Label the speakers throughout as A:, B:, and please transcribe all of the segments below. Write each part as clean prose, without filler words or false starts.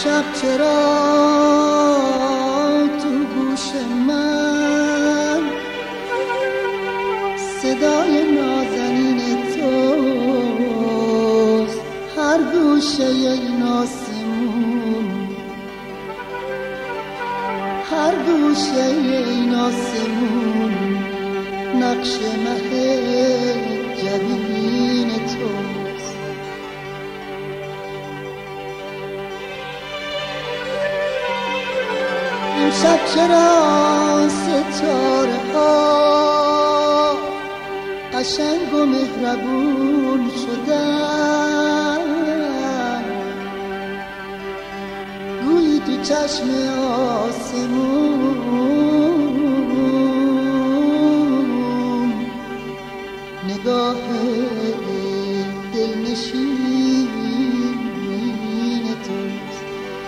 A: امشب چرا تو گوش من صدای نازنین توست، هر گوشه این آسمون، هر گوشه این آسمون نقش مه جبین توست. امشب چرا ستاره ها قشنگ و مهربون شدن، گویی تو چشم آسمون نگاه دلنشین توست.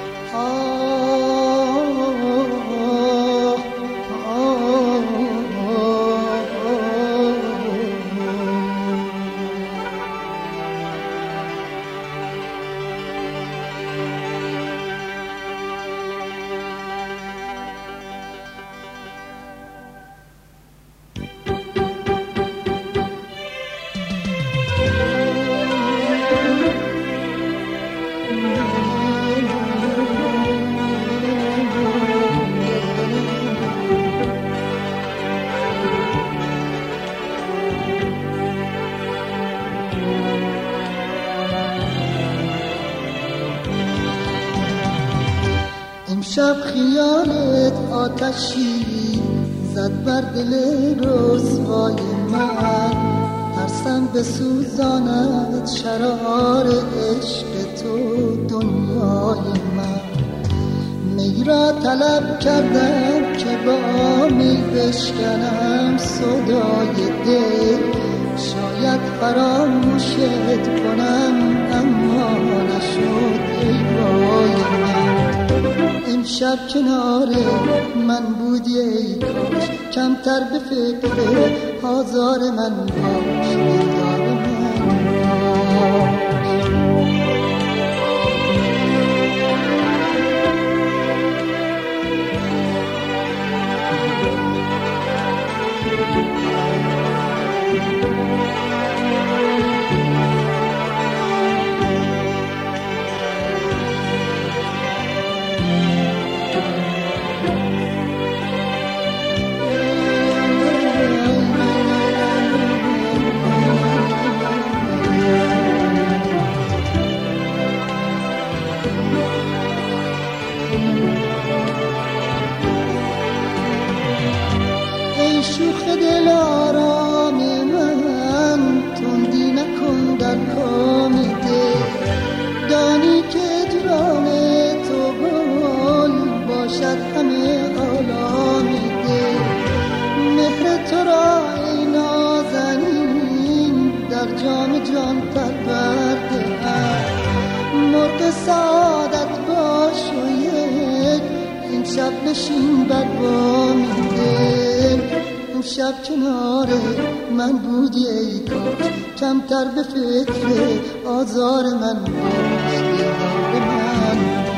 A: امشب خیالت آتشی زد بر دل رسوای من، ترسم بسوزاند شرار عشق تو دنیای من. می را طلب کردم که با می بشکنم صدای دل، شاید فراموشت کنم اما نشد ای وای من. امشب کنار من بودی ای کاش، کمتر به فکر آزار من باش، دلدار من باش. شوخ دل آرام من تندی نکن در کام دل، دانی که جان تو گل باشد همه عالم دل. مهر تو را ای نازنین در جام جان پرورده ام، مرغ سعادت باش و یک این شب نشین بر بام دل. شب کنار من بودی ای کاش، کمتر به فکر آزار من باش، دلدار من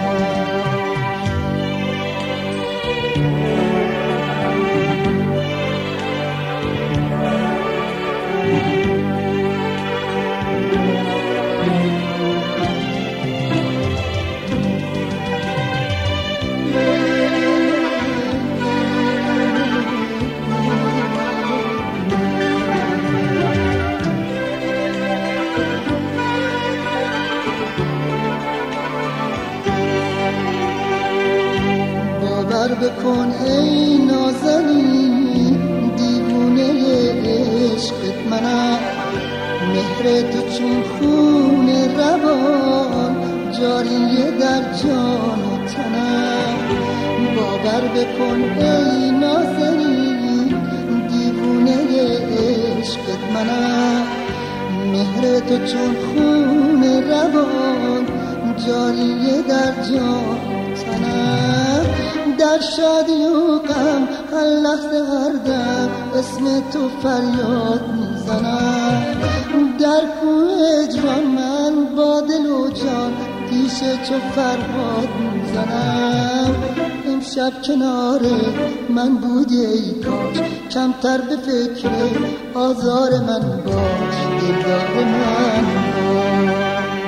A: بکن ای نازنین دیوونه عشقت منم، مهر تو چون خون روان جاریه در جان و تنم. باور بکن ای نازنین دیوونه عشقت منم، مهر تو چون خون روان جاریه در جان و تنم. در شادی و غم هر لحظه هر دم اسم تو فریاد میزنم، در کوه اجران من با دل و جان تیشه چو فرهاد میزنم. امشب کنار من بودی ای کاش، کمتر به فکر آزار من باش، دلدار من باش.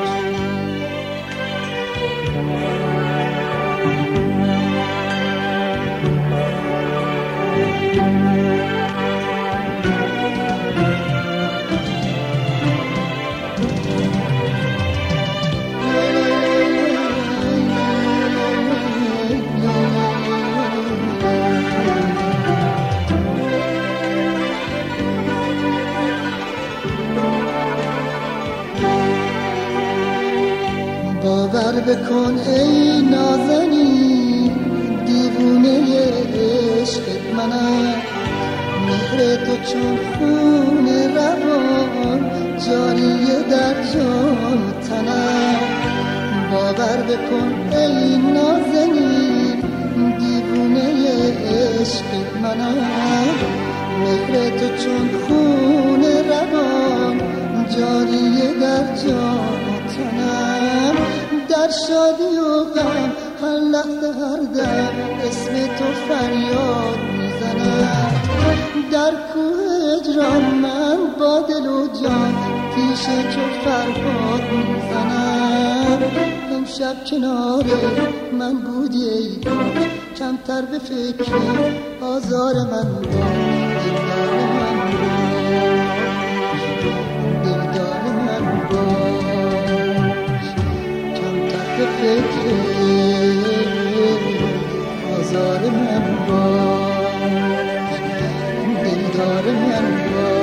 A: باور بکن ای نازنین دیوونه عشقت منم، مهر تو چون خون روان جاریه در جان و تنم. باور بکن ای نازنین دیوونه عشقت منم، مهر تو چون خون روان جاریه در جان و تنم. در شادی و غم هر لحظه هر دم اسم تو فریاد میزنم. در کوه اجرام من با دل و جان تیشه چو فرهاد میزنم. امشب کنار من بودی ای کاش، کمتر به فکر آزار من باش، دلدار من باش، دلدار من باش، کمتر به فکر آزار من باش، دلدار من باش.